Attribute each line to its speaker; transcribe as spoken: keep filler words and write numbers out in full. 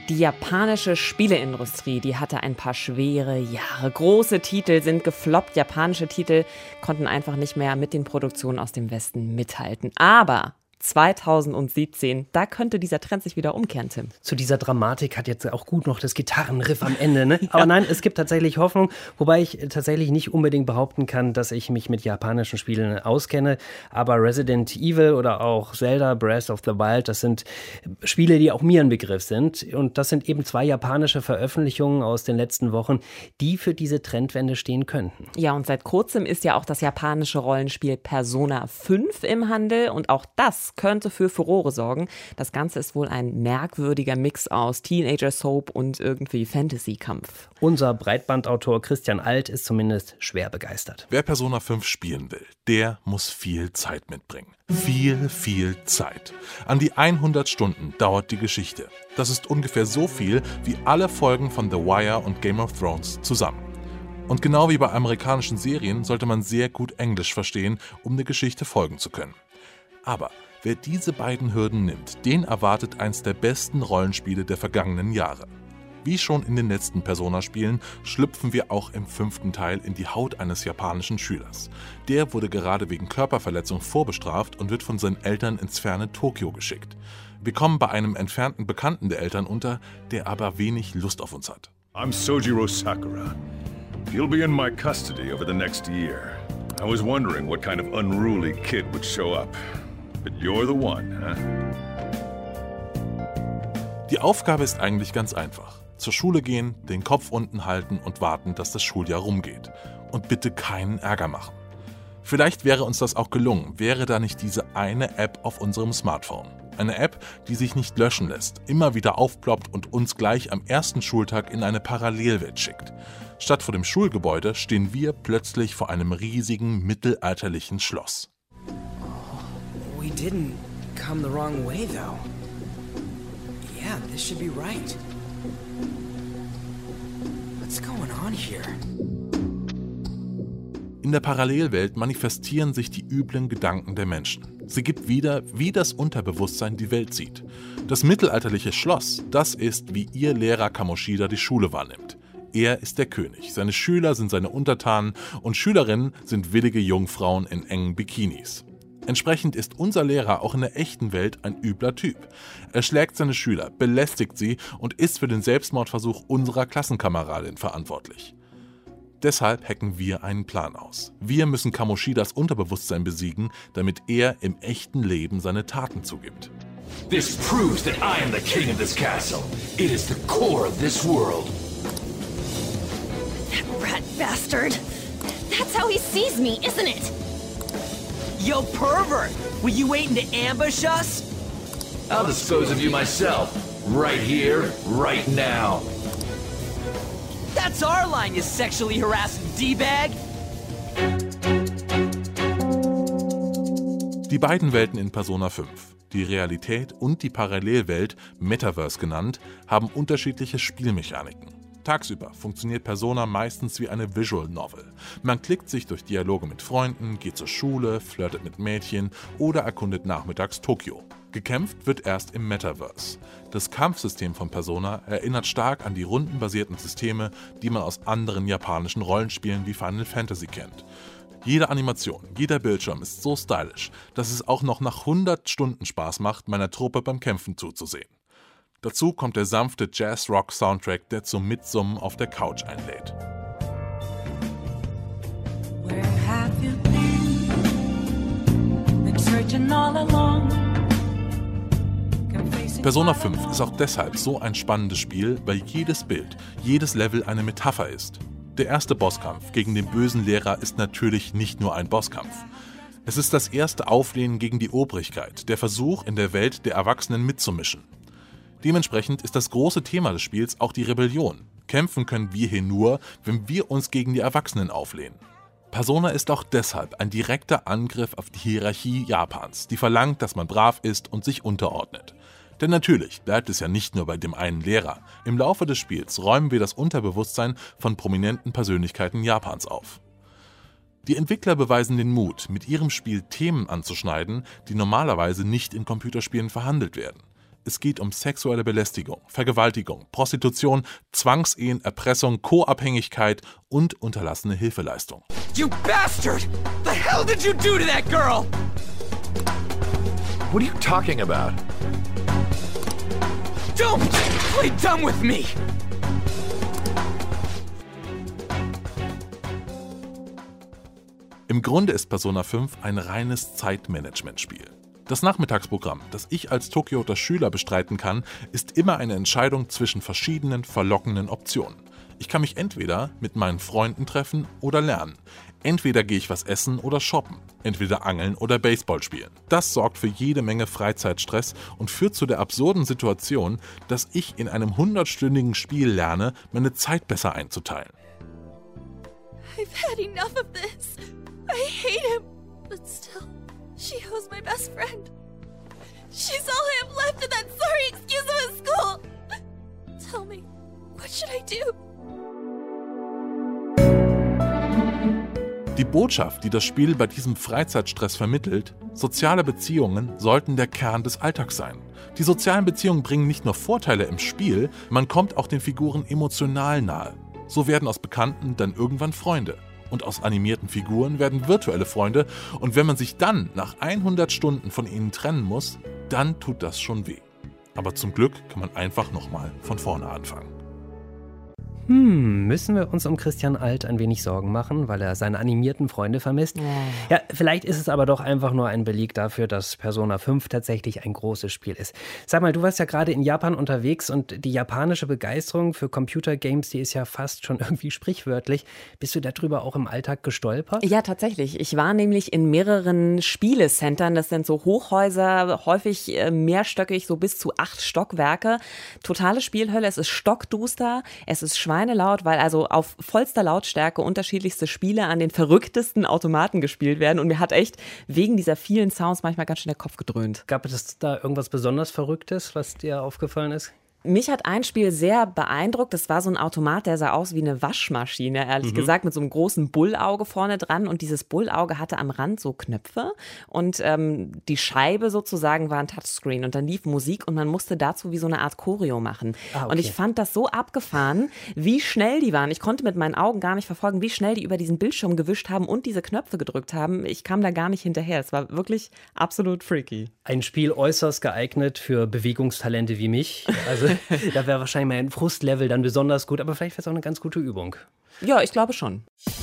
Speaker 1: Die japanische Spieleindustrie, die hatte ein paar schwere Jahre. Große Titel sind gefloppt. Japanische Titel konnten einfach nicht mehr mit den Produktionen aus dem Westen mithalten. Aber zweitausendsiebzehn, da könnte dieser Trend sich wieder umkehren, Tim.
Speaker 2: Zu dieser Dramatik hat jetzt auch gut noch das Gitarrenriff am Ende, ne? Aber nein, es gibt tatsächlich Hoffnung, wobei ich tatsächlich nicht unbedingt behaupten kann, dass ich mich mit japanischen Spielen auskenne. Aber Resident Evil oder auch Zelda Breath of the Wild, das sind Spiele, die auch mir ein Begriff sind. Und das sind eben zwei japanische Veröffentlichungen aus den letzten Wochen, die für diese Trendwende stehen könnten.
Speaker 1: Ja, und seit kurzem ist ja auch das japanische Rollenspiel Persona fünf im Handel und auch das könnte für Furore sorgen. Das Ganze ist wohl ein merkwürdiger Mix aus Teenager-Soap und irgendwie Fantasy-Kampf.
Speaker 2: Unser Breitbandautor Christian Alt ist zumindest schwer begeistert.
Speaker 3: Wer Persona fünf spielen will, der muss viel Zeit mitbringen. Viel, viel Zeit. An die hundert Stunden dauert die Geschichte. Das ist ungefähr so viel wie alle Folgen von The Wire und Game of Thrones zusammen. Und genau wie bei amerikanischen Serien sollte man sehr gut Englisch verstehen, um der Geschichte folgen zu können. Aber wer diese beiden Hürden nimmt, den erwartet eins der besten Rollenspiele der vergangenen Jahre. Wie schon in den letzten Persona-Spielen schlüpfen wir auch im fünften Teil in die Haut eines japanischen Schülers. Der wurde gerade wegen Körperverletzung vorbestraft und wird von seinen Eltern ins ferne Tokio geschickt. Wir kommen bei einem entfernten Bekannten der Eltern unter, der aber wenig Lust auf uns hat.
Speaker 4: I'm Sojiro Sakura. You'll be in my custody over the next year. I was wondering what kind of unruly kid would show up. But you're the one, huh?
Speaker 3: Die Aufgabe ist eigentlich ganz einfach. Zur Schule gehen, den Kopf unten halten und warten, dass das Schuljahr rumgeht. Und bitte keinen Ärger machen. Vielleicht wäre uns das auch gelungen, wäre da nicht diese eine App auf unserem Smartphone. Eine App, die sich nicht löschen lässt, immer wieder aufploppt und uns gleich am ersten Schultag in eine Parallelwelt schickt. Statt vor dem Schulgebäude stehen wir plötzlich vor einem riesigen mittelalterlichen Schloss.
Speaker 5: We didn't come the wrong way, though. Yeah, this should be right. What's going on here?
Speaker 3: In der Parallelwelt manifestieren sich die üblen Gedanken der Menschen. Sie gibt wieder, wie das Unterbewusstsein die Welt sieht. Das mittelalterliche Schloss, das ist, wie ihr Lehrer Kamoshida die Schule wahrnimmt. Er ist der König, seine Schüler sind seine Untertanen und Schülerinnen sind willige Jungfrauen in engen Bikinis. Entsprechend ist unser Lehrer auch in der echten Welt ein übler Typ. Er schlägt seine Schüler, belästigt sie und ist für den Selbstmordversuch unserer Klassenkameradin verantwortlich. Deshalb hacken wir einen Plan aus. Wir müssen Kamoshidas Unterbewusstsein besiegen, damit er im echten Leben seine Taten zugibt.
Speaker 6: This proves that I am the king of this castle. It is the core of this world.
Speaker 7: That rat bastard. That's how he sees me, isn't it?
Speaker 5: Yo, pervert! Were you waiting to ambush us?
Speaker 6: I'll dispose of you myself. Right here, right now.
Speaker 5: That's our line, you sexually harassing D-bag!
Speaker 3: Die beiden Welten in Persona fünf, die Realität und die Parallelwelt, Metaverse genannt, haben unterschiedliche Spielmechaniken. Tagsüber funktioniert Persona meistens wie eine Visual Novel. Man klickt sich durch Dialoge mit Freunden, geht zur Schule, flirtet mit Mädchen oder erkundet nachmittags Tokio. Gekämpft wird erst im Metaverse. Das Kampfsystem von Persona erinnert stark an die rundenbasierten Systeme, die man aus anderen japanischen Rollenspielen wie Final Fantasy kennt. Jede Animation, jeder Bildschirm ist so stylisch, dass es auch noch nach hundert Stunden Spaß macht, meiner Truppe beim Kämpfen zuzusehen. Dazu kommt der sanfte Jazz-Rock-Soundtrack, der zum Mitsummen auf der Couch einlädt. Persona fünf ist auch deshalb so ein spannendes Spiel, weil jedes Bild, jedes Level eine Metapher ist. Der erste Bosskampf gegen den bösen Lehrer ist natürlich nicht nur ein Bosskampf. Es ist das erste Auflehnen gegen die Obrigkeit, der Versuch, in der Welt der Erwachsenen mitzumischen. Dementsprechend ist das große Thema des Spiels auch die Rebellion. Kämpfen können wir hier nur, wenn wir uns gegen die Erwachsenen auflehnen. Persona ist auch deshalb ein direkter Angriff auf die Hierarchie Japans, die verlangt, dass man brav ist und sich unterordnet. Denn natürlich bleibt es ja nicht nur bei dem einen Lehrer. Im Laufe des Spiels räumen wir das Unterbewusstsein von prominenten Persönlichkeiten Japans auf. Die Entwickler beweisen den Mut, mit ihrem Spiel Themen anzuschneiden, die normalerweise nicht in Computerspielen verhandelt werden. Es geht um sexuelle Belästigung, Vergewaltigung, Prostitution, Zwangsehen, Erpressung, Co-Abhängigkeit und unterlassene Hilfeleistung.
Speaker 5: You bastard! The hell did you do to that girl?
Speaker 6: What are you talking about?
Speaker 5: Don't play dumb with me!
Speaker 3: Im Grunde ist Persona fünf ein reines Zeitmanagementspiel. Das Nachmittagsprogramm, das ich als Tokioter Schüler bestreiten kann, ist immer eine Entscheidung zwischen verschiedenen verlockenden Optionen. Ich kann mich entweder mit meinen Freunden treffen oder lernen. Entweder gehe ich was essen oder shoppen. Entweder angeln oder Baseball spielen. Das sorgt für jede Menge Freizeitstress und führt zu der absurden Situation, dass ich in einem hundertstündigen Spiel lerne, meine Zeit besser einzuteilen.
Speaker 7: I've had enough of this. I hate him. But still, Shiho's my best friend. She's all I have left in that sorry excuse of a school. Tell me, what should I do?
Speaker 3: Die Botschaft, die das Spiel bei diesem Freizeitstress vermittelt: soziale Beziehungen sollten der Kern des Alltags sein. Die sozialen Beziehungen bringen nicht nur Vorteile im Spiel, man kommt auch den Figuren emotional nahe. So werden aus Bekannten dann irgendwann Freunde. Und aus animierten Figuren werden virtuelle Freunde. Und wenn man sich dann nach hundert Stunden von ihnen trennen muss, dann tut das schon weh. Aber zum Glück kann man einfach nochmal von vorne anfangen.
Speaker 2: Hm, müssen wir uns um Christian Alt ein wenig Sorgen machen, weil er seine animierten Freunde vermisst? Ja. ja, vielleicht ist es aber doch einfach nur ein Beleg dafür, dass Persona fünf tatsächlich ein großes Spiel ist. Sag mal, du warst ja gerade in Japan unterwegs und die japanische Begeisterung für Computergames, die ist ja fast schon irgendwie sprichwörtlich. Bist du darüber auch im Alltag gestolpert?
Speaker 1: Ja, tatsächlich. Ich war nämlich in mehreren Spielecentern. Das sind so Hochhäuser, häufig mehrstöckig, so bis zu acht Stockwerke. Totale Spielhölle. Es ist stockduster, es ist schwierig. Schweinelaut, weil also auf vollster Lautstärke unterschiedlichste Spiele an den verrücktesten Automaten gespielt werden und mir hat echt wegen dieser vielen Sounds manchmal ganz schön der Kopf gedröhnt.
Speaker 2: Gab es da irgendwas besonders Verrücktes, was dir aufgefallen ist?
Speaker 1: Mich hat ein Spiel sehr beeindruckt. Das war so ein Automat, der sah aus wie eine Waschmaschine, ehrlich mhm. gesagt, mit so einem großen Bullauge vorne dran. Und dieses Bullauge hatte am Rand so Knöpfe. Und ähm, die Scheibe sozusagen war ein Touchscreen. Und dann lief Musik und man musste dazu wie so eine Art Choreo machen. Ah, okay. Und ich fand das so abgefahren, wie schnell die waren. Ich konnte mit meinen Augen gar nicht verfolgen, wie schnell die über diesen Bildschirm gewischt haben und diese Knöpfe gedrückt haben. Ich kam da gar nicht hinterher. Es war wirklich absolut freaky.
Speaker 2: Ein Spiel äußerst geeignet für Bewegungstalente wie mich. Also da wäre wahrscheinlich mein Frustlevel dann besonders gut, aber vielleicht wäre es auch eine ganz gute Übung.
Speaker 1: Ja, ich glaube schon.